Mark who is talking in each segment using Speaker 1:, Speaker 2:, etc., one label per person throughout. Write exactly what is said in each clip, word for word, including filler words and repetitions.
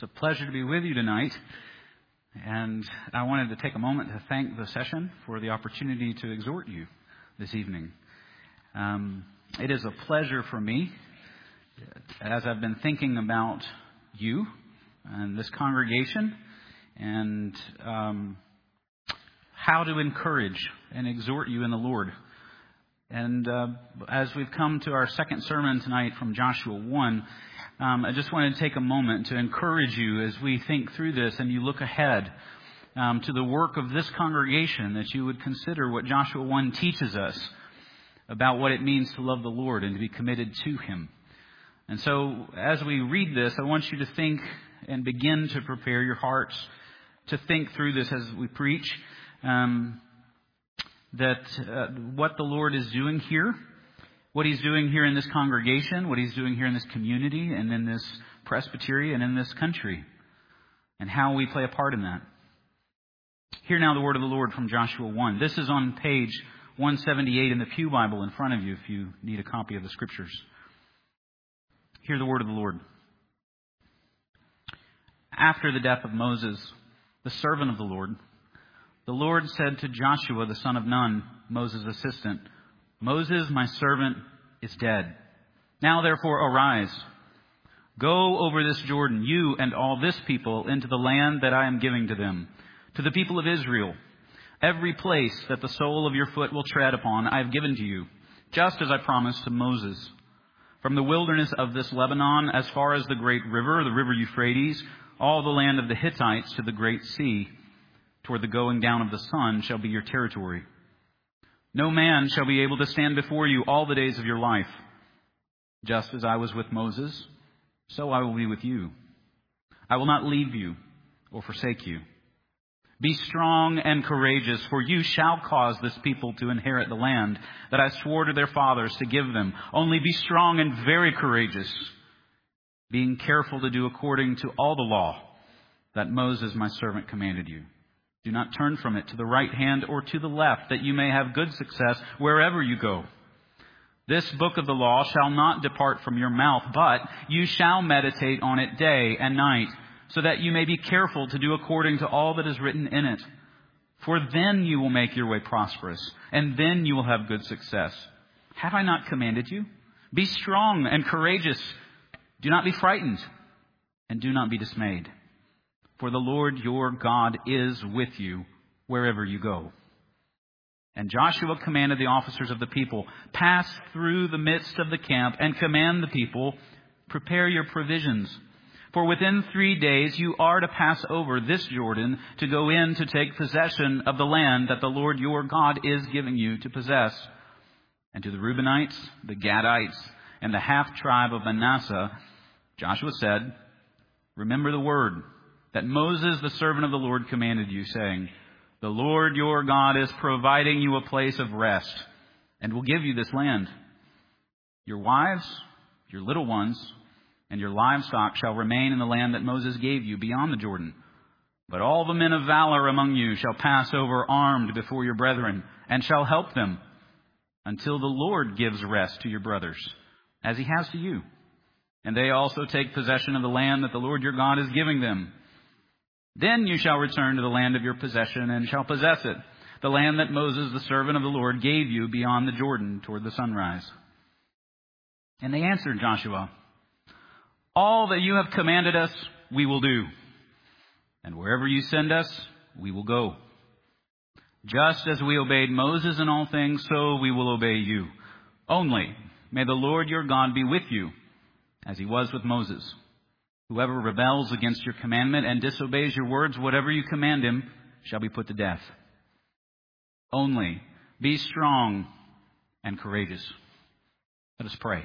Speaker 1: It's a pleasure to be with you tonight, and I wanted to take a moment to thank the session for the opportunity to exhort you this evening. Um, it is a pleasure for me, as I've been thinking about you and this congregation, and um, how to encourage and exhort you in the Lord. And uh, as we've come to our second sermon tonight from Joshua one, um, I just wanted to take a moment to encourage you as we think through this and you look ahead um, to the work of this congregation, that you would consider what Joshua one teaches us about what it means to love the Lord and to be committed to Him. And so as we read this, I want you to think and begin to prepare your hearts to think through this as we preach. Um, that uh, what the Lord is doing here, what He's doing here in this congregation, what He's doing here in this community and in this presbytery and in this country, and how we play a part in that. Hear now the word of the Lord from Joshua one. This is on page one seventy-eight in the Pew Bible in front of you if you need a copy of the Scriptures. Hear the word of the Lord. After the death of Moses, the servant of the Lord, the Lord said to Joshua, the son of Nun, Moses' assistant, "Moses, my servant, is dead. Now therefore arise. Go over this Jordan, you and all this people, into the land that I am giving to them, to the people of Israel. Every place that the sole of your foot will tread upon, I have given to you, just as I promised to Moses. From the wilderness of this Lebanon, as far as the great river, the river Euphrates, all the land of the Hittites to the great sea, toward the going down of the sun shall be your territory. No man shall be able to stand before you all the days of your life. Just as I was with Moses, so I will be with you. I will not leave you or forsake you. Be strong and courageous, for you shall cause this people to inherit the land that I swore to their fathers to give them. Only be strong and very courageous, being careful to do according to all the law that Moses my servant commanded you. Do not turn from it to the right hand or to the left, that you may have good success wherever you go. This book of the law shall not depart from your mouth, but you shall meditate on it day and night, so that you may be careful to do according to all that is written in it. For then you will make your way prosperous, and then you will have good success. Have I not commanded you? Be strong and courageous. Do not be frightened, and do not be dismayed. For the Lord your God is with you wherever you go." And Joshua commanded the officers of the people, "Pass through the midst of the camp and command the people, prepare your provisions. For within three days you are to pass over this Jordan to go in to take possession of the land that the Lord your God is giving you to possess." And to the Reubenites, the Gadites, and the half-tribe of Manasseh, Joshua said, "Remember the word that Moses, the servant of the Lord, commanded you, saying, 'The Lord your God is providing you a place of rest, and will give you this land. Your wives, your little ones, and your livestock shall remain in the land that Moses gave you beyond the Jordan. But all the men of valor among you shall pass over armed before your brethren, and shall help them, until the Lord gives rest to your brothers, as He has to you. And they also take possession of the land that the Lord your God is giving them. Then you shall return to the land of your possession and shall possess it, the land that Moses, the servant of the Lord, gave you beyond the Jordan toward the sunrise.' And they answered Joshua, 'All that you have commanded us, we will do. And wherever you send us, we will go. Just as we obeyed Moses in all things, so we will obey you. Only may the Lord your God be with you, as He was with Moses. Whoever rebels against your commandment and disobeys your words, whatever you command him, shall be put to death. Only be strong and courageous.'" Let us pray.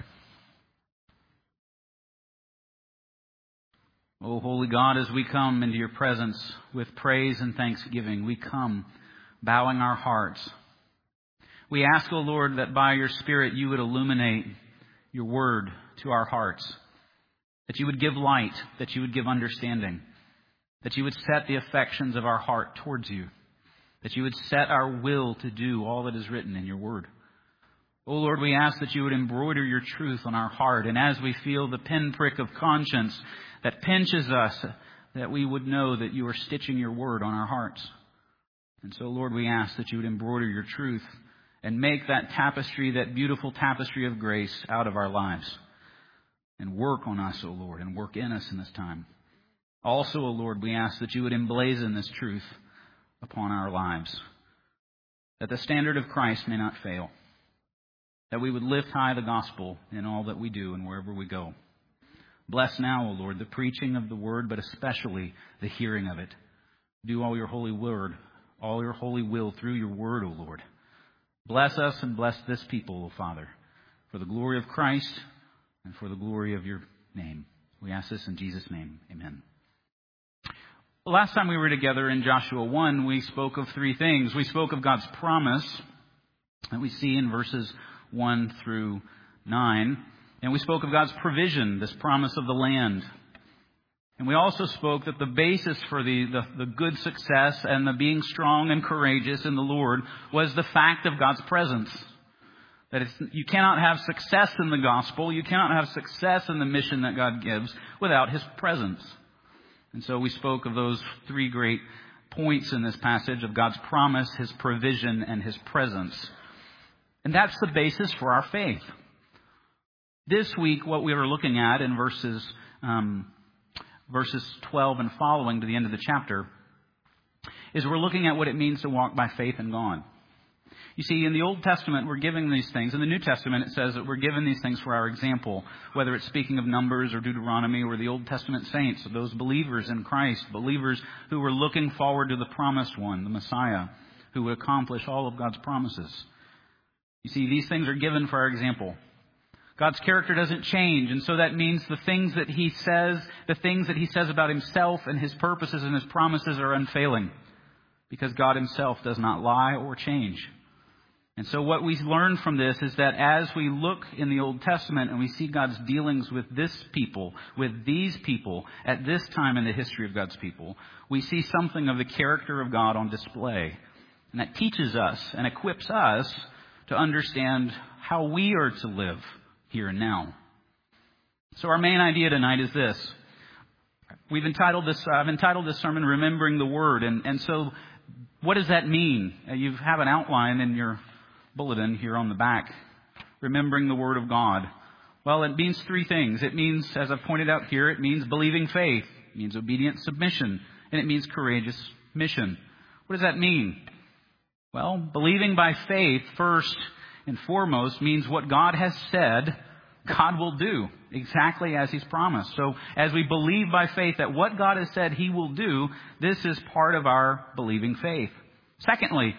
Speaker 1: O holy God, as we come into your presence with praise and thanksgiving, we come bowing our hearts. We ask, O Lord, that by your Spirit you would illuminate your word to our hearts, that you would give light, that you would give understanding, that you would set the affections of our heart towards you, that you would set our will to do all that is written in your word. Oh Lord, we ask that you would embroider your truth on our heart. And as we feel the pinprick of conscience that pinches us, that we would know that you are stitching your word on our hearts. And so, Lord, we ask that you would embroider your truth and make that tapestry, that beautiful tapestry of grace out of our lives. And work on us, O Lord, and work in us in this time. Also, O Lord, we ask that you would emblazon this truth upon our lives, that the standard of Christ may not fail, that we would lift high the gospel in all that we do and wherever we go. Bless now, O Lord, the preaching of the word, but especially the hearing of it. Do all your holy word, all your holy will through your word, O Lord. Bless us and bless this people, O Father, for the glory of Christ and for the glory of your name. We ask this in Jesus' name. Amen. Last time we were together in Joshua one, we spoke of three things. We spoke of God's promise that we see in verses one through nine. And we spoke of God's provision, this promise of the land. And we also spoke that the basis for the, the, the good success and the being strong and courageous in the Lord was the fact of God's presence. That it's, you cannot have success in the gospel, you cannot have success in the mission that God gives without His presence. And so we spoke of those three great points in this passage of God's promise, His provision, and His presence. And that's the basis for our faith. This week, what we were looking at in verses um, verses twelve and following to the end of the chapter is we're looking at what it means to walk by faith in God. You see, in the Old Testament, we're given these things. In the New Testament, it says that we're given these things for our example, whether it's speaking of Numbers or Deuteronomy or the Old Testament saints, those believers in Christ, believers who were looking forward to the promised one, the Messiah, who would accomplish all of God's promises. You see, these things are given for our example. God's character doesn't change, and so that means the things that He says, the things that He says about Himself and His purposes and His promises are unfailing, because God Himself does not lie or change. And so what we learn from this is that as we look in the Old Testament and we see God's dealings with this people, with these people, at this time in the history of God's people, we see something of the character of God on display. And that teaches us and equips us to understand how we are to live here and now. So our main idea tonight is this. We've entitled this, I've entitled this sermon, Remembering the Word. And, and so what does that mean? You have an outline in your bulletin here on the back. Remembering the Word of God. Well, it means three things. It means, as I've pointed out here, it means believing faith. It means obedient submission. And it means courageous mission. What does that mean? Well, believing by faith, first and foremost, means what God has said, God will do exactly as He's promised. So as we believe by faith that what God has said He will do, this is part of our believing faith. Secondly,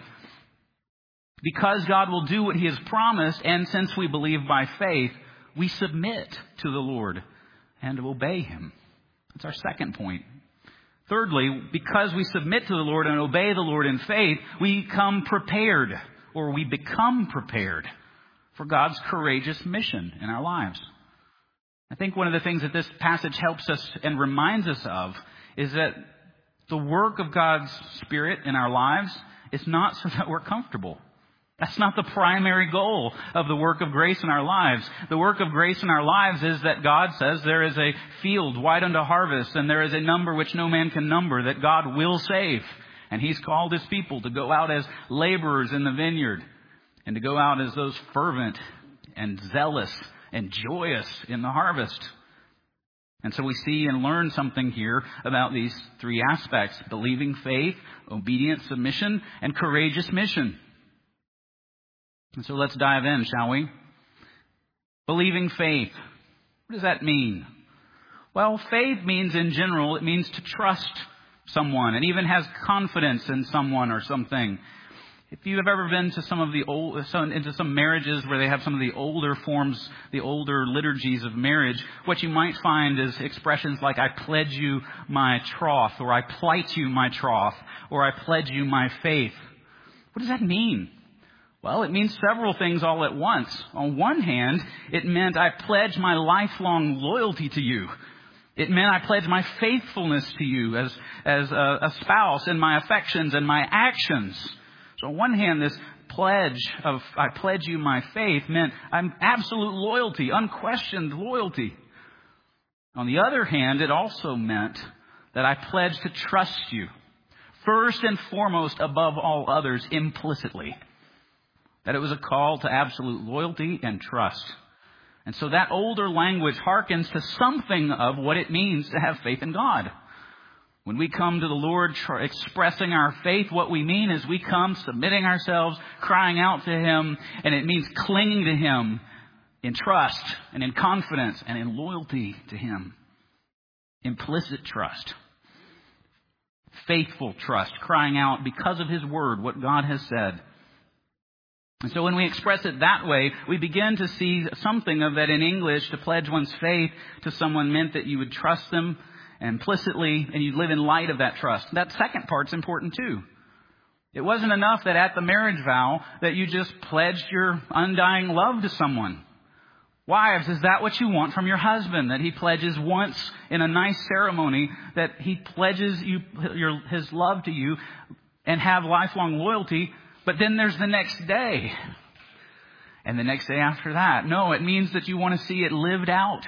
Speaker 1: because God will do what He has promised, and since we believe by faith, we submit to the Lord and obey Him. That's our second point. Thirdly, because we submit to the Lord and obey the Lord in faith, we come prepared, or we become prepared for God's courageous mission in our lives. I think one of the things that this passage helps us and reminds us of is that the work of God's Spirit in our lives is not so that we're comfortable. That's not the primary goal of the work of grace in our lives. The work of grace in our lives is that God says there is a field white unto harvest, and there is a number which no man can number that God will save. And He's called His people to go out as laborers in the vineyard and to go out as those fervent and zealous and joyous in the harvest. And so we see and learn something here about these three aspects: believing faith, obedient submission, and courageous mission. And so let's dive in, shall we? Believing faith. What does that mean? Well, faith means, in general, it means to trust someone and even has confidence in someone or something. If you have ever been to some of the old, into some marriages where they have some of the older forms, the older liturgies of marriage, what you might find is expressions like, I pledge you my troth, or I plight you my troth, or I pledge you my faith. What does that mean? Well, it means several things all at once. On one hand, it meant I pledge my lifelong loyalty to you. It meant I pledge my faithfulness to you as, as a, a spouse in my affections and my actions. So on one hand, this pledge of, I pledge you my faith, meant I'm absolute loyalty, unquestioned loyalty. On the other hand, it also meant that I pledge to trust you, first and foremost, above all others, implicitly. That it was a call to absolute loyalty and trust. And so that older language harkens to something of what it means to have faith in God. When we come to the Lord tr- expressing our faith, what we mean is we come submitting ourselves, crying out to Him, and it means clinging to Him in trust and in confidence and in loyalty to Him. Implicit trust. Faithful trust, crying out because of His Word, what God has said. And so when we express it that way, we begin to see something of that in English. To pledge one's faith to someone meant that you would trust them implicitly, and you'd live in light of that trust. That second part's important too. It wasn't enough that at the marriage vow that you just pledged your undying love to someone. Wives, is that what you want from your husband? That he pledges once in a nice ceremony, that he pledges you your, his love to you and have lifelong loyalty, but then there's the next day. And the next day after that. No, it means that you want to see it lived out.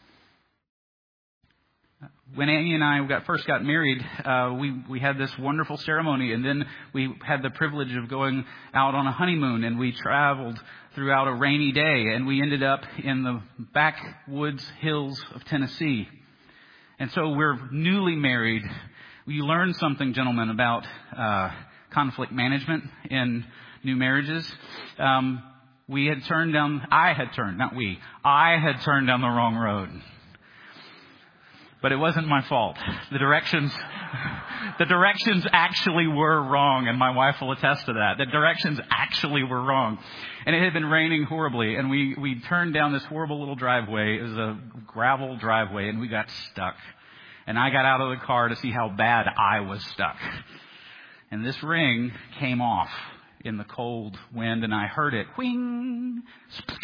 Speaker 1: When Annie and I got, first got married, uh, we, we had this wonderful ceremony, and then we had the privilege of going out on a honeymoon, and we traveled throughout a rainy day, and we ended up in the backwoods hills of Tennessee. And so we're newly married. You learn something, gentlemen, about uh, conflict management in new marriages. Um, we had turned down, I had turned, not we, I had turned down the wrong road. But it wasn't my fault. The directions, the directions actually were wrong, and my wife will attest to that. The directions actually were wrong. And it had been raining horribly, and we, we turned down this horrible little driveway. It was a gravel driveway, and we got stuck. And I got out of the car to see how bad I was stuck. And this ring came off in the cold wind, and I heard it, whing, split.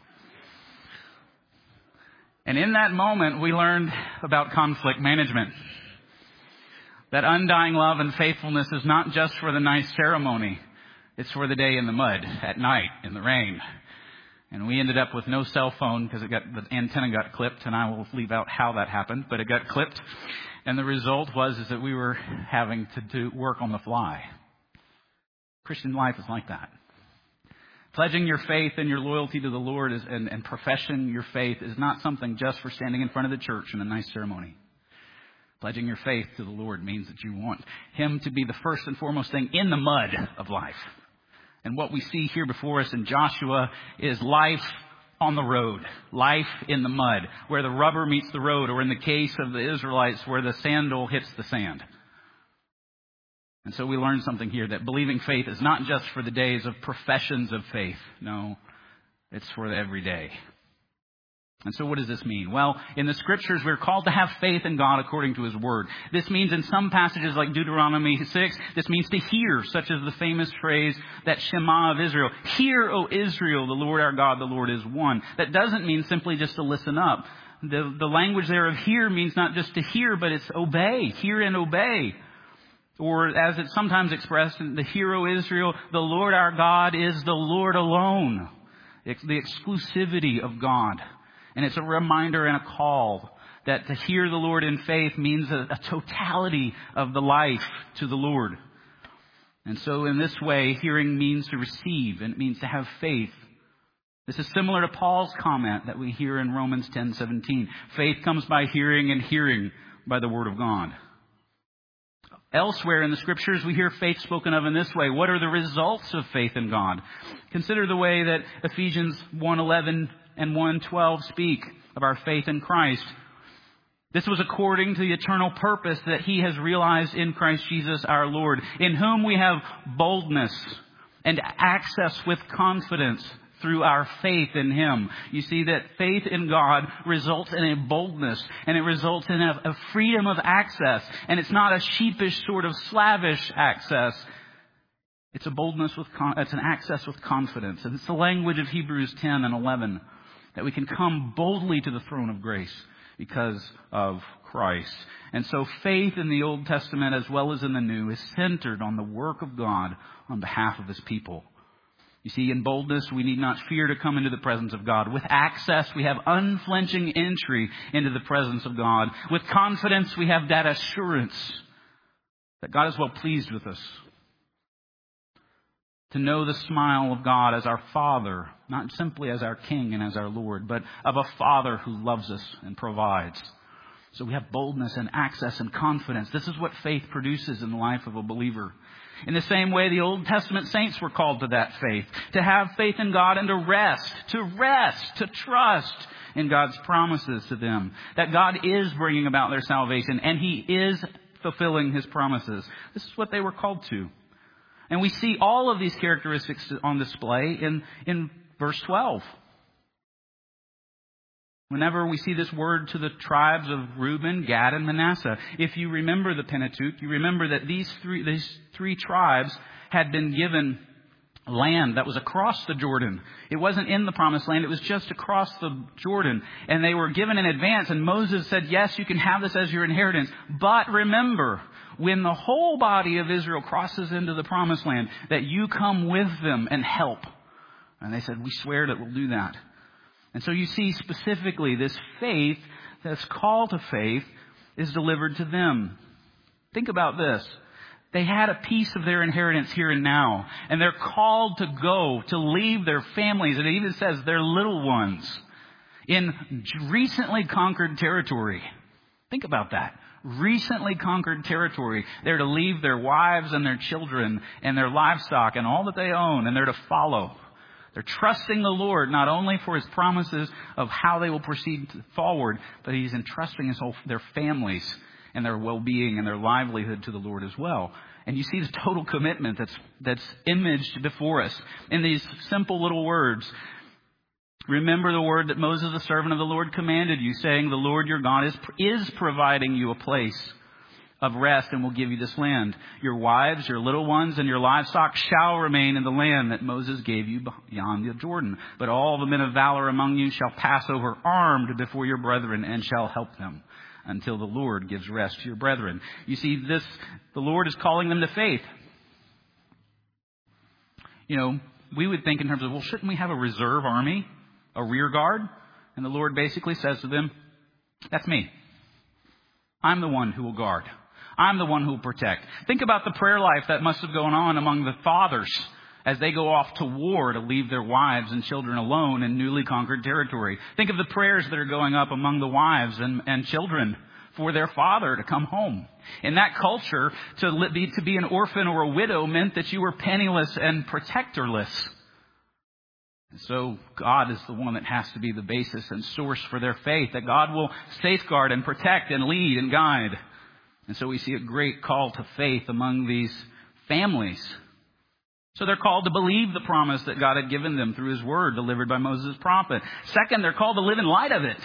Speaker 1: And in that moment, we learned about conflict management. That undying love and faithfulness is not just for the nice ceremony. It's for the day in the mud, at night, in the rain. And we ended up with no cell phone because it got, the antenna got clipped, and I will leave out how that happened, but it got clipped. And the result was is that we were having to do work on the fly. Christian life is like that. Pledging your faith and your loyalty to the Lord is, and, and professing your faith is not something just for standing in front of the church in a nice ceremony. Pledging your faith to the Lord means that you want Him to be the first and foremost thing in the mud of life. And what we see here before us in Joshua is life on the road, life in the mud, where the rubber meets the road, or in the case of the Israelites, where the sandal hits the sand. And so we learn something here, that believing faith is not just for the days of professions of faith. No, it's for the everyday. And so what does this mean? Well, in the Scriptures, we're called to have faith in God according to His Word. This means in some passages like Deuteronomy six, this means to hear, such as the famous phrase, that Shema of Israel. Hear, O Israel, the Lord our God, the Lord is one. That doesn't mean simply just to listen up. The, the language there of hear means not just to hear, but it's obey. Hear and obey. Or as it's sometimes expressed in the Hear, O Israel, the Lord our God is the Lord alone. It's the exclusivity of God. And it's a reminder and a call that to hear the Lord in faith means a, a totality of the life to the Lord. And so in this way, hearing means to receive, and it means to have faith. This is similar to Paul's comment that we hear in Romans ten seventeen. Faith comes by hearing, and hearing by the Word of God. Elsewhere in the Scriptures, we hear faith spoken of in this way. What are the results of faith in God? Consider the way that Ephesians one eleven and one twelve speak of our faith in Christ. This was according to the eternal purpose that He has realized in Christ Jesus our Lord, in whom we have boldness and access with confidence through our faith in Him. You see that faith in God results in a boldness, and it results in a, a freedom of access. And it's not a sheepish sort of slavish access. It's a boldness with, con- it's an access with confidence. And it's the language of Hebrews ten and eleven, that we can come boldly to the throne of grace because of Christ. And so faith in the Old Testament as well as in the New is centered on the work of God on behalf of His people. You see, in boldness, we need not fear to come into the presence of God. With access, we have unflinching entry into the presence of God. With confidence, we have that assurance that God is well pleased with us. To know the smile of God as our Father, not simply as our King and as our Lord, but of a Father who loves us and provides. So we have boldness and access and confidence. This is what faith produces in the life of a believer. In the same way, the Old Testament saints were called to that faith, to have faith in God and to rest, to rest, to trust in God's promises to them, that God is bringing about their salvation and He is fulfilling His promises. This is what they were called to. And we see all of these characteristics on display in, in verse twelve. Whenever we see this word to the tribes of Reuben, Gad, and Manasseh, if you remember the Pentateuch, you remember that these three, these three tribes had been given land that was across the Jordan. It wasn't in the promised land. It was just across the Jordan. And they were given in advance. And Moses said, yes, you can have this as your inheritance. But remember, when the whole body of Israel crosses into the promised land, that you come with them and help. And they said, we swear that we'll do that. And so you see specifically this faith, this call to faith, is delivered to them. Think about this. They had a piece of their inheritance here and now. And they're called to go, to leave their families. And it even says their little ones in recently conquered territory. Think about that. Recently conquered territory. They're to leave their wives and their children and their livestock and all that they own. And they're to follow. They're trusting the Lord not only for His promises of how they will proceed forward, but He's entrusting his whole, their families and their well-being and their livelihood to the Lord as well. And you see the total commitment that's that's imaged before us in these simple little words. Remember the word that Moses, the servant of the Lord, commanded you, saying, the Lord your God is, is providing you a place of rest and will give you this land. Your wives, your little ones, and your livestock shall remain in the land that Moses gave you beyond the Jordan. But all the men of valor among you shall pass over armed before your brethren and shall help them until the Lord gives rest to your brethren. You see, this, the Lord is calling them to faith. You know, we would think in terms of, well, shouldn't we have a reserve army, a rear guard? And the Lord basically says to them, that's me. I'm the one who will guard. I'm the one who will protect. Think about the prayer life that must have gone on among the fathers as they go off to war to leave their wives and children alone in newly conquered territory. Think of the prayers that are going up among the wives and, and children for their father to come home. In that culture, to be, to be an orphan or a widow meant that you were penniless and protectorless. And so God is the one that has to be the basis and source for their faith, that God will safeguard and protect and lead and guide. And so we see a great call to faith among these families. So they're called to believe the promise that God had given them through His word delivered by Moses' prophet. Second, they're called to live in light of it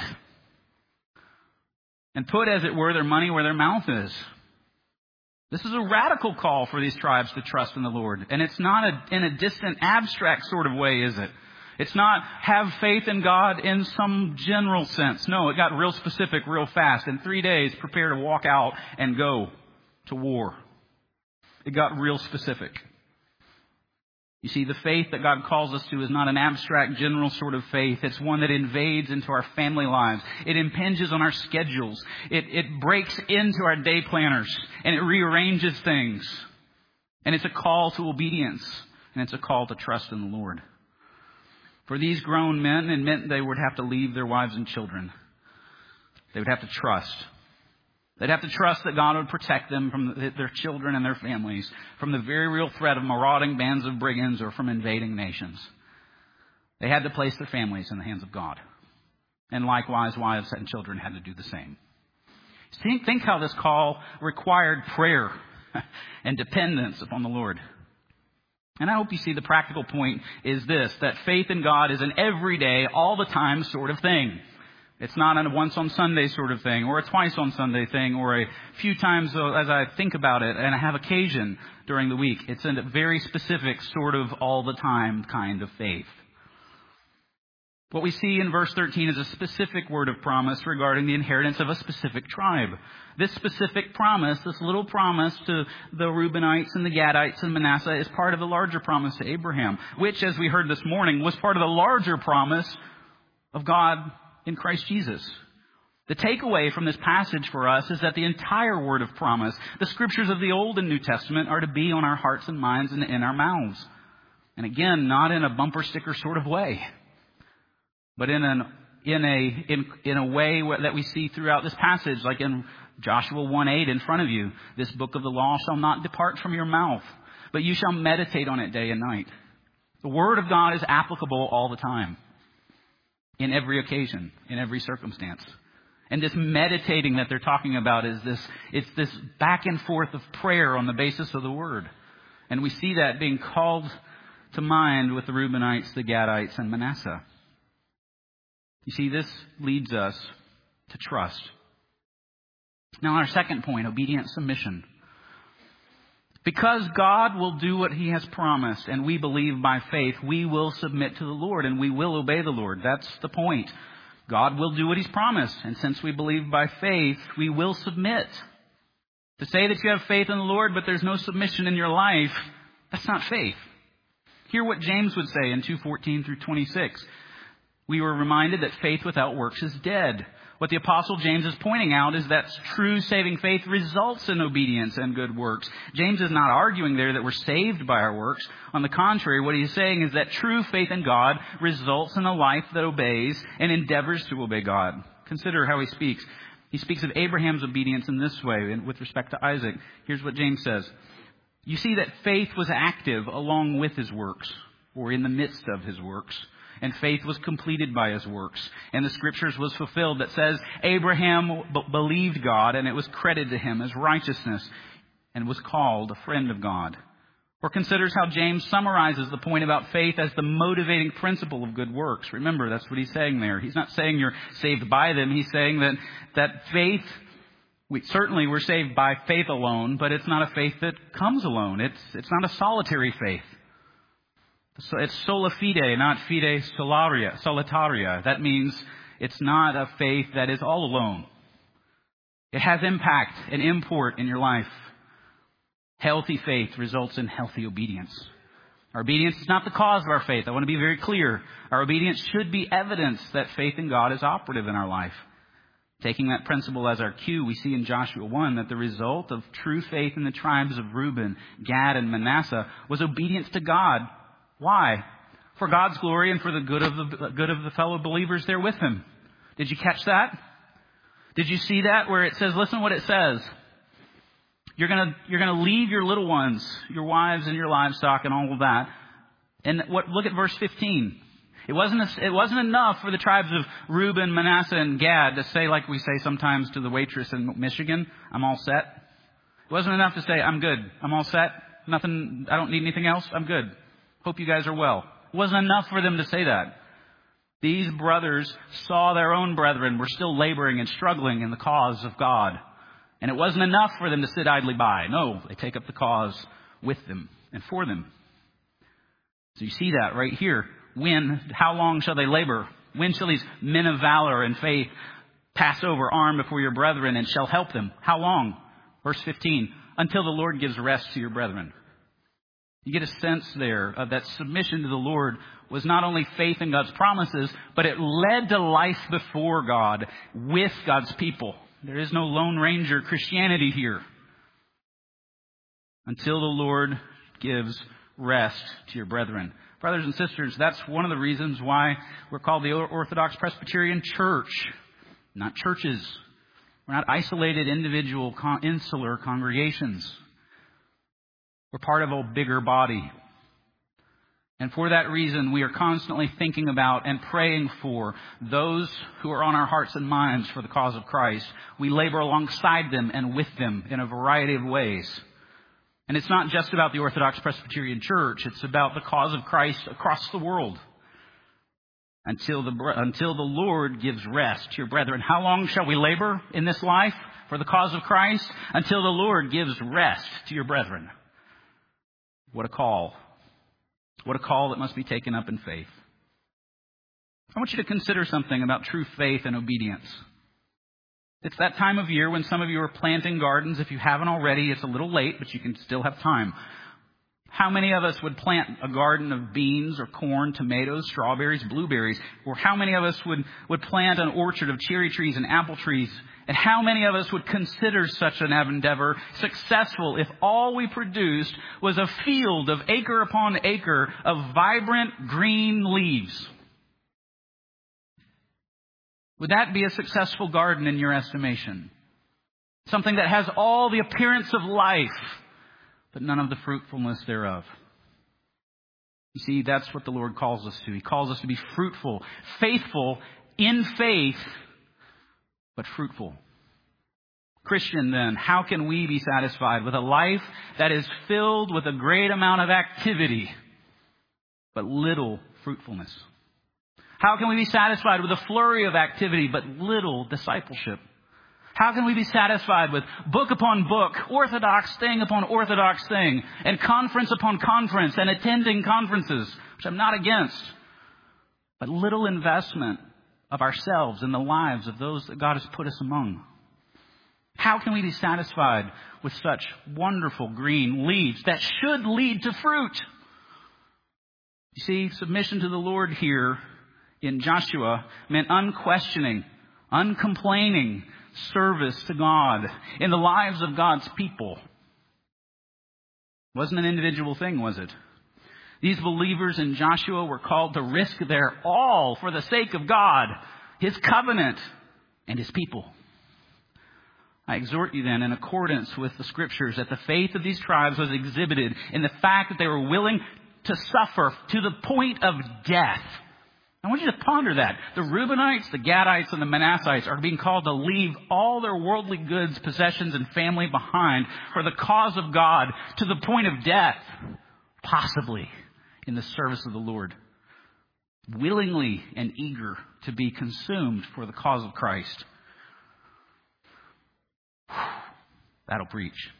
Speaker 1: and put, as it were, their money where their mouth is. This is a radical call for these tribes to trust in the Lord. And it's not a, in a distant, abstract sort of way, is it? It's not have faith in God in some general sense. No, it got real specific real fast. In three days, prepare to walk out and go to war. It got real specific. You see, the faith that God calls us to is not an abstract, general sort of faith. It's one that invades into our family lives. It impinges on our schedules. It, it breaks into our day planners, and it rearranges things. And it's a call to obedience, and it's a call to trust in the Lord. For these grown men, it meant they would have to leave their wives and children. They would have to trust. They'd have to trust that God would protect them from their children and their families from the very real threat of marauding bands of brigands or from invading nations. They had to place their families in the hands of God. And likewise, wives and children had to do the same. Think, think how this call required prayer and dependence upon the Lord. And I hope you see the practical point is this, that faith in God is an everyday, all the time sort of thing. It's not a once on Sunday sort of thing, or a twice on Sunday thing, or a few times as I think about it and I have occasion during the week. It's a very specific sort of all the time kind of faith. What we see in verse thirteen is a specific word of promise regarding the inheritance of a specific tribe. This specific promise, this little promise to the Reubenites and the Gadites and Manasseh, is part of the larger promise to Abraham, which, as we heard this morning, was part of the larger promise of God in Christ Jesus. The takeaway from this passage for us is that the entire word of promise, the scriptures of the Old and New Testament, are to be on our hearts and minds and in our mouths. And again, not in a bumper sticker sort of way, but in an in a in, in a way that we see throughout this passage, like in Joshua one eight in front of you. This book of the law shall not depart from your mouth, but you shall meditate on it day and night. The word of God is applicable all the time, in every occasion, in every circumstance. And this meditating that they're talking about is this, it's this back and forth of prayer on the basis of the word. And we see that being called to mind with the Reubenites, the Gadites, and Manasseh. You see, this leads us to trust. Now, our second point, obedient submission. Because God will do what he has promised, and we believe by faith, we will submit to the Lord, and we will obey the Lord. That's the point. God will do what he's promised, and since we believe by faith, we will submit. To say that you have faith in the Lord, but there's no submission in your life, that's not faith. Hear what James would say in two fourteen through twenty-six. We were reminded that faith without works is dead. What the Apostle James is pointing out is that true saving faith results in obedience and good works. James is not arguing there that we're saved by our works. On the contrary, what he's saying is that true faith in God results in a life that obeys and endeavors to obey God. Consider how he speaks. He speaks of Abraham's obedience in this way with respect to Isaac. Here's what James says. You see that faith was active along with his works, or in the midst of his works. And faith was completed by his works. And the scriptures was fulfilled that says, Abraham b- believed God, and it was credited to him as righteousness, and was called a friend of God. Or considers how James summarizes the point about faith as the motivating principle of good works. Remember, that's what he's saying there. He's not saying you're saved by them. He's saying that, that faith, we, certainly we're saved by faith alone, but it's not a faith that comes alone. It's, it's not a solitary faith. So it's sola fide, not fide solaria, solitaria. That means it's not a faith that is all alone. It has impact and import in your life. Healthy faith results in healthy obedience. Our obedience is not the cause of our faith. I want to be very clear. Our obedience should be evidence that faith in God is operative in our life. Taking that principle as our cue, we see in Joshua one that the result of true faith in the tribes of Reuben, Gad, and Manasseh was obedience to God. Why? For God's glory and for the good of the good of the fellow believers there with him. Did you catch that? Did you see that where it says, listen what it says. You're going to you're going to leave your little ones, your wives and your livestock and all of that. And what look at verse fifteen. It wasn't a, it wasn't enough for the tribes of Reuben, Manasseh, and Gad to say, like we say sometimes to the waitress in Michigan, I'm all set. It wasn't enough to say, I'm good. I'm all set. Nothing, I don't need anything else. I'm good. Hope you guys are well. It wasn't enough for them to say that. These brothers saw their own brethren were still laboring and struggling in the cause of God. And it wasn't enough for them to sit idly by. No, they take up the cause with them and for them. So you see that right here. When, how long shall they labor? When shall these men of valor and faith pass over armed before your brethren and shall help them? How long? Verse fifteen. Until the Lord gives rest to your brethren. You get a sense there of that submission to the Lord was not only faith in God's promises, but it led to life before God with God's people. There is no Lone Ranger Christianity here. Until the Lord gives rest to your brethren. Brothers and sisters, that's one of the reasons why we're called the Orthodox Presbyterian Church, not churches. We're not isolated individual con- insular congregations. We're part of a bigger body. And for that reason, we are constantly thinking about and praying for those who are on our hearts and minds for the cause of Christ. We labor alongside them and with them in a variety of ways. And it's not just about the Orthodox Presbyterian Church. It's about the cause of Christ across the world. Until the, until the Lord gives rest to your brethren. How long shall we labor in this life for the cause of Christ? Until the Lord gives rest to your brethren. What a call. What a call that must be taken up in faith. I want you to consider something about true faith and obedience. It's that time of year when some of you are planting gardens. If you haven't already, it's a little late, but you can still have time. How many of us would plant a garden of beans or corn, tomatoes, strawberries, blueberries? Or how many of us would, would plant an orchard of cherry trees and apple trees? And how many of us would consider such an endeavor successful if all we produced was a field of acre upon acre of vibrant green leaves? Would that be a successful garden in your estimation? Something that has all the appearance of life, but none of the fruitfulness thereof. You see, that's what the Lord calls us to. He calls us to be fruitful, faithful in faith, but fruitful. Christian, then, how can we be satisfied with a life that is filled with a great amount of activity, but little fruitfulness? How can we be satisfied with a flurry of activity, but little discipleship? How can we be satisfied with book upon book, orthodox thing upon orthodox thing, and conference upon conference, and attending conferences, which I'm not against, but little investment of ourselves in the lives of those that God has put us among? How can we be satisfied with such wonderful green leaves that should lead to fruit? You see, submission to the Lord here in Joshua meant unquestioning, uncomplaining service to God in the lives of God's people. It wasn't an individual thing, was it? These believers in Joshua were called to risk their all for the sake of God, His covenant, and His people. I exhort you then, in accordance with the Scriptures, that the faith of these tribes was exhibited in the fact that they were willing to suffer to the point of death. I want you to ponder that. The Reubenites, the Gadites, and the Manassites are being called to leave all their worldly goods, possessions, and family behind for the cause of God to the point of death, possibly in the service of the Lord, willingly and eager to be consumed for the cause of Christ. That'll preach.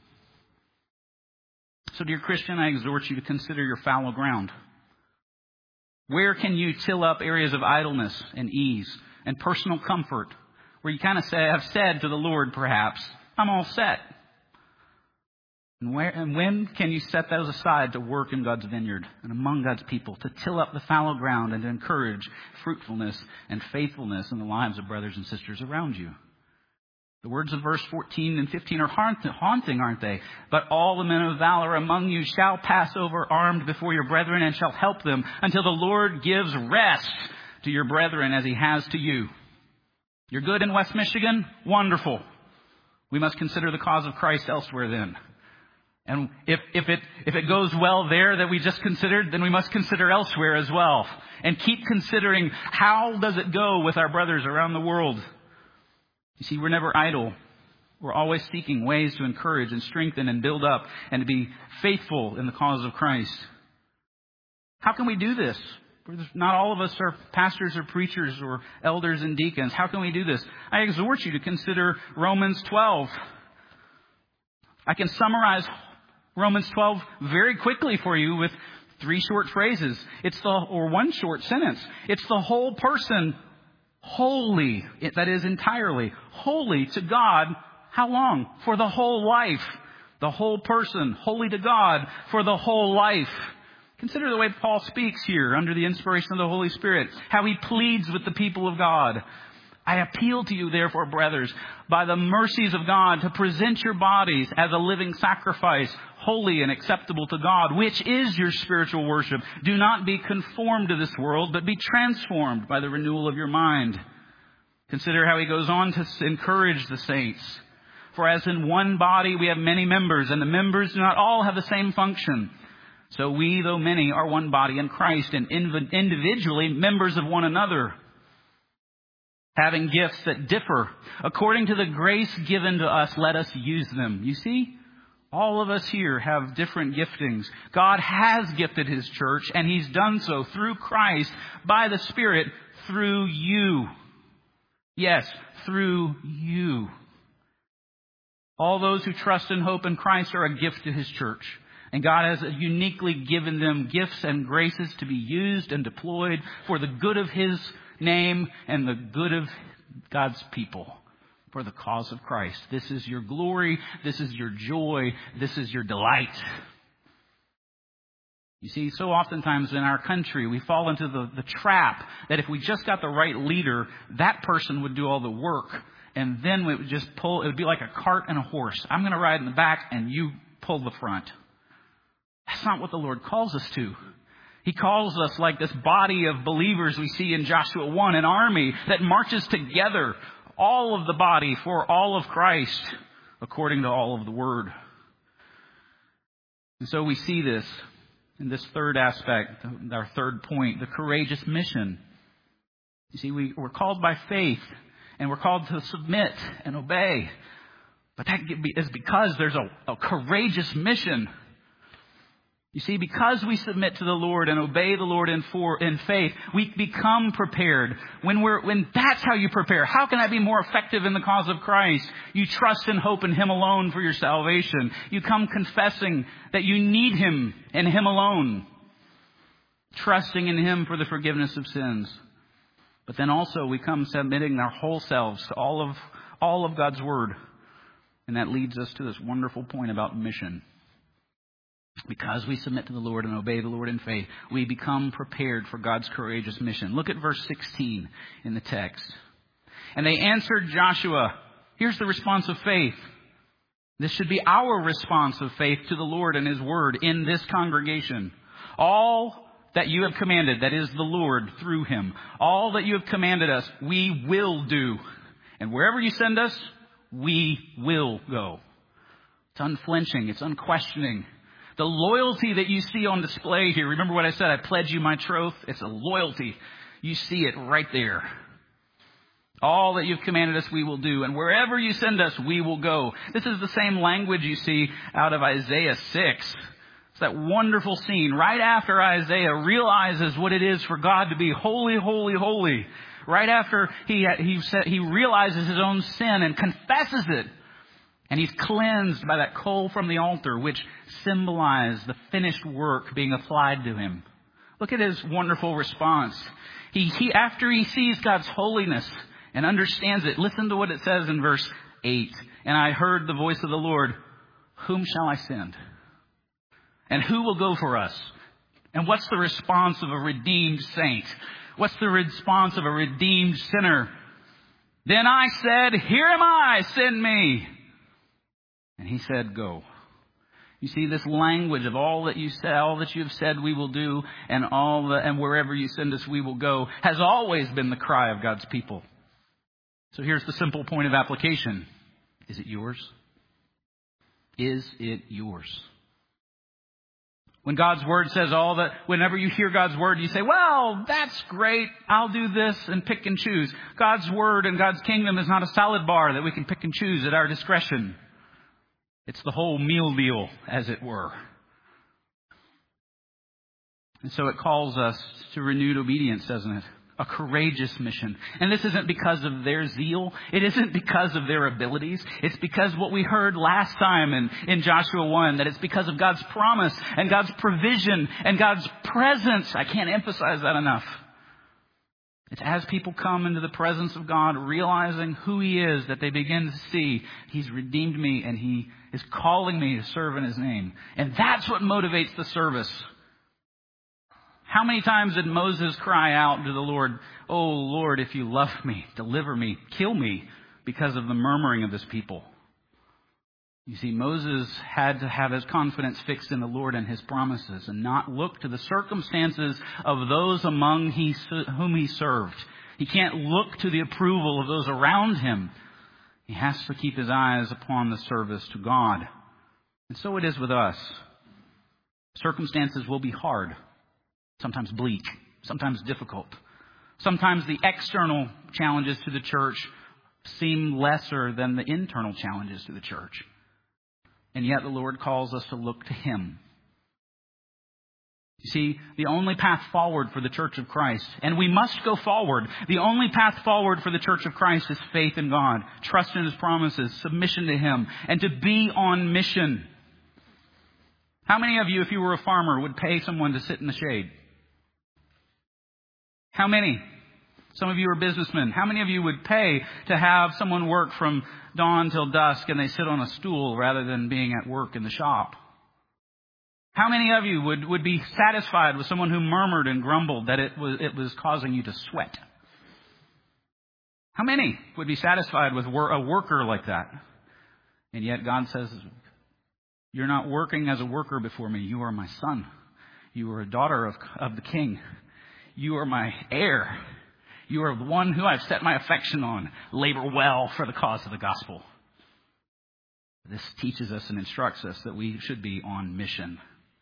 Speaker 1: So, dear Christian, I exhort you to consider your fallow ground. Where can you till up areas of idleness and ease and personal comfort where you kind of say, have said to the Lord, perhaps, I'm all set? And, where, and when can you set those aside to work in God's vineyard and among God's people, to till up the fallow ground and to encourage fruitfulness and faithfulness in the lives of brothers and sisters around you? The words of verse fourteen and fifteen are haunting, aren't they? But all the men of valor among you shall pass over armed before your brethren and shall help them until the Lord gives rest to your brethren as He has to you. You're good in West Michigan? Wonderful. We must consider the cause of Christ elsewhere then. And if, if it, if it goes well there that we just considered, then we must consider elsewhere as well. And keep considering, how does it go with our brothers around the world? You see, we're never idle. We're always seeking ways to encourage and strengthen and build up and to be faithful in the cause of Christ. How can we do this? Not all of us are pastors or preachers or elders and deacons. How can we do this? I exhort you to consider Romans twelve. I can summarize Romans twelve very quickly for you with three short phrases. It's the, or one short sentence. It's the whole person holy, that is entirely holy to God. How long? For the whole life. The whole person, holy to God for the whole life. Consider the way Paul speaks here under the inspiration of the Holy Spirit, how he pleads with the people of God. I appeal to you, therefore, brothers, by the mercies of God, to present your bodies as a living sacrifice, holy and acceptable to God, which is your spiritual worship. Do not be conformed to this world, but be transformed by the renewal of your mind. Consider how he goes on to encourage the saints. For as in one body we have many members, and the members do not all have the same function. So we, though many, are one body in Christ, and individually members of one another, having gifts that differ. According to the grace given to us, let us use them. You see, all of us here have different giftings. God has gifted His church, and He's done so through Christ, by the Spirit, through you. Yes, through you. All those who trust and hope in Christ are a gift to His church. And God has uniquely given them gifts and graces to be used and deployed for the good of His name and the good of God's people, for the cause of Christ. This is your glory. This is your joy. This is your delight. You see, so oftentimes in our country, we fall into the, the trap that if we just got the right leader, that person would do all the work. And then it would just pull, it would be like a cart and a horse. I'm going to ride in the back and you pull the front. That's not what the Lord calls us to. He calls us like this body of believers we see in Joshua one, an army that marches together, all of the body for all of Christ, according to all of the Word. And so we see this in this third aspect, our third point, the courageous mission. You see, we, we're called by faith, and we're called to submit and obey. But that is because there's a, a courageous mission. You see, because we submit to the Lord and obey the Lord in for in faith, we become prepared. When we're when that's how you prepare. How can I be more effective in the cause of Christ? You trust and hope in Him alone for your salvation. You come confessing that you need Him and Him alone, trusting in Him for the forgiveness of sins. But then also we come submitting our whole selves to all of all of God's Word, and that leads us to this wonderful point about mission. Because we submit to the Lord and obey the Lord in faith, we become prepared for God's courageous mission. Look at verse sixteen in the text. And they answered Joshua. Here's the response of faith. This should be our response of faith to the Lord and His Word in this congregation. All that you have commanded, that is the Lord through Him, all that you have commanded us, we will do. And wherever you send us, we will go. It's unflinching. It's unquestioning. The loyalty that you see on display here, remember what I said, I pledge you my troth. It's a loyalty. You see it right there. All that you've commanded us, we will do. And wherever you send us, we will go. This is the same language you see out of Isaiah six. It's that wonderful scene right after Isaiah realizes what it is for God to be holy, holy, holy. Right after he, he, said, he realizes his own sin and confesses it. And he's cleansed by that coal from the altar, which symbolized the finished work being applied to him. Look at his wonderful response. He, he, after he sees God's holiness and understands it, listen to what it says in verse eight. And I heard the voice of the Lord, whom shall I send? And who will go for us? And what's the response of a redeemed saint? What's the response of a redeemed sinner? Then I said, here am I, send me. And He said, go. You see, this language of all that you said, all that you have said we will do, and all the, and wherever you send us we will go, has always been the cry of God's people. So here's the simple point of application. Is it yours? Is it yours? When God's Word says all that, whenever you hear God's Word, you say, well, that's great. I'll do this and pick and choose. God's Word and God's kingdom is not a salad bar that we can pick and choose at our discretion. It's the whole meal deal, as it were. And so it calls us to renewed obedience, doesn't it? A courageous mission. And this isn't because of their zeal. It isn't because of their abilities. It's because what we heard last time in, in Joshua one, that it's because of God's promise and God's provision and God's presence. I can't emphasize that enough. It's as people come into the presence of God, realizing who He is, that they begin to see He's redeemed me and He is calling me to serve in His name. And that's what motivates the service. How many times did Moses cry out to the Lord, oh Lord, if you love me, deliver me, kill me, because of the murmuring of this people? You see, Moses had to have his confidence fixed in the Lord and His promises and not look to the circumstances of those among he, whom he served. He can't look to the approval of those around him. He has to keep his eyes upon the service to God. And so it is with us. Circumstances will be hard, sometimes bleak, sometimes difficult. Sometimes the external challenges to the church seem lesser than the internal challenges to the church. And yet the Lord calls us to look to Him. You see, the only path forward for the Church of Christ, and we must go forward, the only path forward for the Church of Christ is faith in God, trust in His promises, submission to Him, and to be on mission. How many of you, if you were a farmer, would pay someone to sit in the shade? How many? Some of you are businessmen. How many of you would pay to have someone work from dawn till dusk and they sit on a stool rather than being at work in the shop? How many of you would, would be satisfied with someone who murmured and grumbled that it was, it was causing you to sweat? How many would be satisfied with wor- a worker like that? And yet God says, you're not working as a worker before me. You are my son. You are a daughter of, of the king. You are my heir. You are the one who I've set my affection on. Labor well for the cause of the gospel. This teaches us and instructs us that we should be on mission.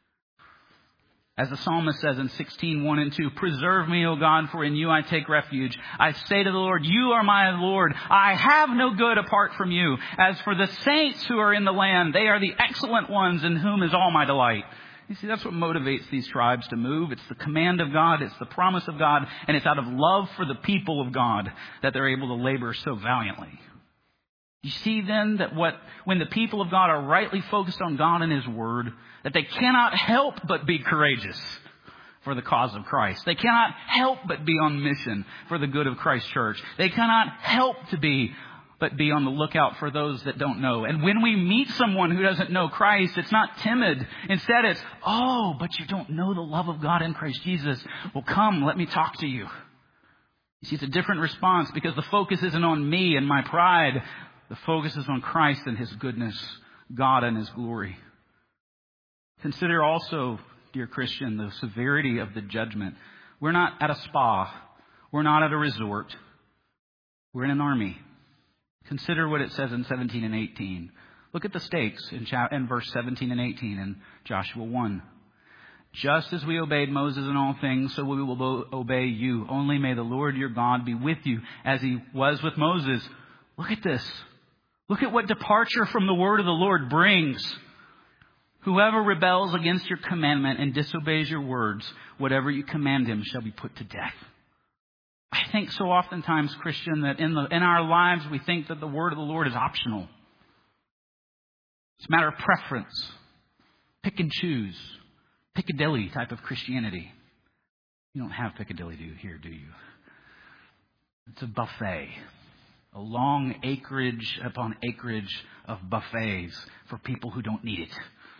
Speaker 1: As the psalmist says in sixteen, one and two, preserve me, O God, for in you I take refuge. I say to the Lord, you are my Lord. I have no good apart from you. As for the saints who are in the land, they are the excellent ones in whom is all my delight. You see, that's what motivates these tribes to move. It's the command of God. It's the promise of God. And it's out of love for the people of God that they're able to labor so valiantly. You see then that what, when the people of God are rightly focused on God and His Word, that they cannot help but be courageous for the cause of Christ. They cannot help but be on mission for the good of Christ's church. They cannot help to be but be on the lookout for those that don't know. And when we meet someone who doesn't know Christ, it's not timid. Instead, it's, oh, but you don't know the love of God in Christ Jesus. Well, come, let me talk to you. You see, it's a different response because the focus isn't on me and my pride. The focus is on Christ and His goodness, God and His glory. Consider also, dear Christian, the severity of the judgment. We're not at a spa. We're not at a resort. We're in an army. Consider what it says in seventeen and eighteen. Look at the stakes in, cha- in verse seventeen and eighteen in Joshua one. Just as we obeyed Moses in all things, so we will obey you. Only may the Lord your God be with you as He was with Moses. Look at this. Look at what departure from the word of the Lord brings. Whoever rebels against your commandment and disobeys your words, whatever you command him shall be put to death. I think so oftentimes, Christian, that in the in our lives we think that the word of the Lord is optional. It's a matter of preference. Pick and choose. Piccadilly type of Christianity. You don't have Piccadilly do here, do you? It's a buffet. A long acreage upon acreage of buffets for people who don't need it.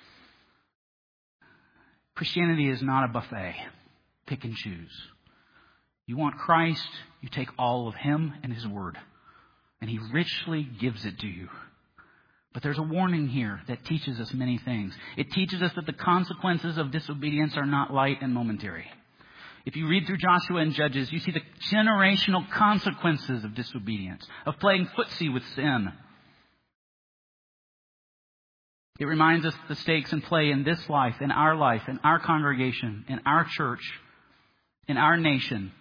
Speaker 1: Christianity is not a buffet. Pick and choose. You want Christ, you take all of Him and His Word. And He richly gives it to you. But there's a warning here that teaches us many things. It teaches us that the consequences of disobedience are not light and momentary. If you read through Joshua and Judges, you see the generational consequences of disobedience, of playing footsie with sin. It reminds us the stakes in play in this life, in our life, in our congregation, in our church, in our nation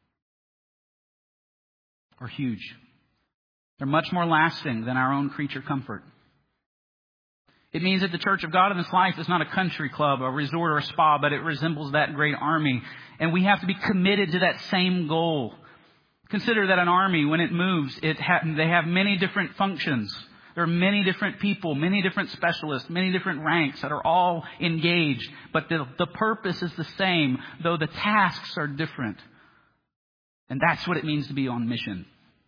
Speaker 1: are huge. They're much more lasting than our own creature comfort. It means that the church of God in this life is not a country club, a resort, or a spa, but it resembles that great army. And we have to be committed to that same goal. Consider that an army, when it moves, it ha- they have many different functions. There are many different people, many different specialists, many different ranks that are all engaged. But the, the purpose is the same, though the tasks are different. And that's what it means to be on mission.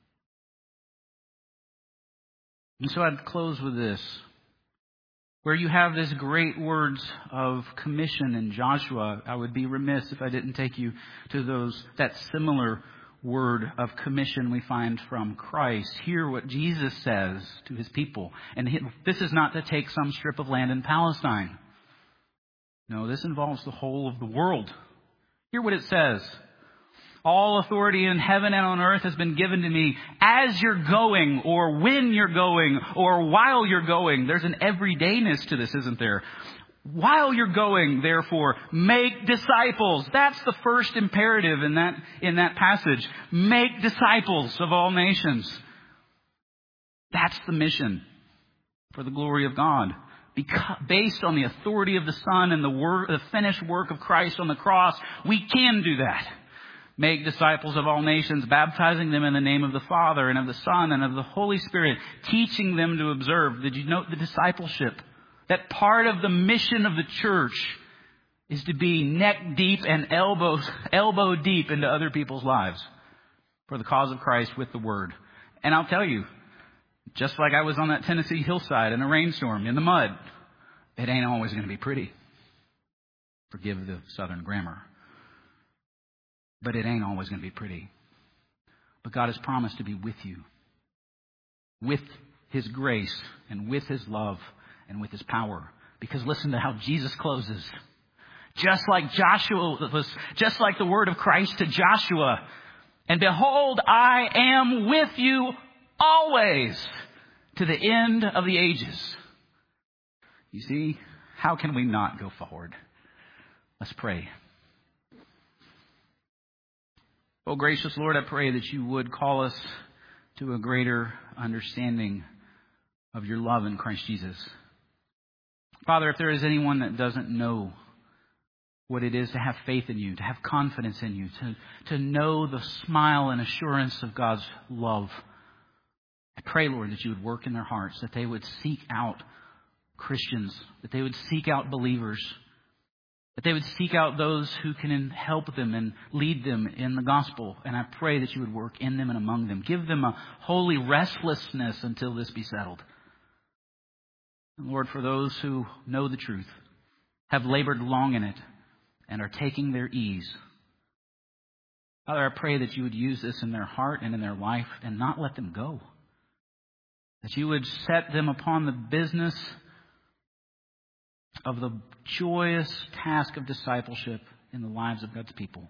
Speaker 1: And so I'd close with this. Where you have this great words of commission in Joshua, I would be remiss if I didn't take you to those that similar word of commission we find from Christ. Hear what Jesus says to His people. And this is not to take some strip of land in Palestine. No, this involves the whole of the world. Hear what it says. All authority in heaven and on earth has been given to me. As you're going, or when you're going, or while you're going. There's an everydayness to this, isn't there? While you're going, therefore, make disciples. That's the first imperative in that, in that passage. Make disciples of all nations. That's the mission for the glory of God. Because, based on the authority of the Son and the, work, the finished work of Christ on the cross, we can do that. Make disciples of all nations, baptizing them in the name of the Father and of the Son and of the Holy Spirit, teaching them to observe. Did you note the discipleship That part of the mission of the church is to be neck deep and elbows, elbow deep into other people's lives for the cause of Christ with the Word. And I'll tell you, just like I was on that Tennessee hillside in a rainstorm in the mud, it ain't always going to be pretty. Forgive the Southern grammar. But it ain't always going to be pretty. But God has promised to be with you. With His grace and with His love and with His power. Because listen to how Jesus closes. Just like Joshua was, just like the word of Christ to Joshua. And behold, I am with you always to the end of the ages. You see, how can we not go forward? Let's pray. Oh, gracious Lord, I pray that you would call us to a greater understanding of your love in Christ Jesus. Father, if there is anyone that doesn't know what it is to have faith in you, to have confidence in you, to, to know the smile and assurance of God's love, I pray, Lord, that you would work in their hearts, that they would seek out Christians, that they would seek out believers, that they would seek out those who can help them and lead them in the gospel. And I pray that you would work in them and among them. Give them a holy restlessness until this be settled. And Lord, for those who know the truth, have labored long in it, and are taking their ease, Father, I pray that you would use this in their heart and in their life and not let them go. That you would set them upon the business of the joyous task of discipleship in the lives of God's people.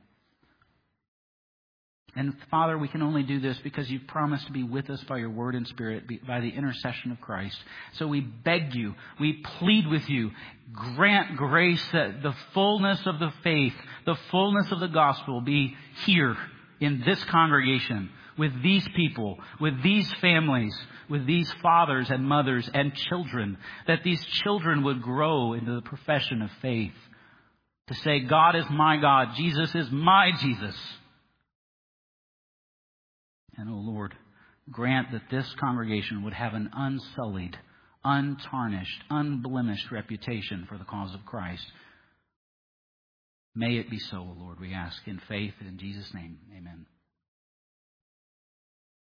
Speaker 1: And Father, we can only do this because you've promised to be with us by your word and spirit, by the intercession of Christ. So we beg you, we plead with you, grant grace that the fullness of the faith, the fullness of the gospel be here in this congregation, with these people, with these families, with these fathers and mothers and children, that these children would grow into the profession of faith. To say, God is my God, Jesus is my Jesus. And, oh Lord, grant that this congregation would have an unsullied, untarnished, unblemished reputation for the cause of Christ. May it be so, Lord, we ask in faith in Jesus' name. Amen.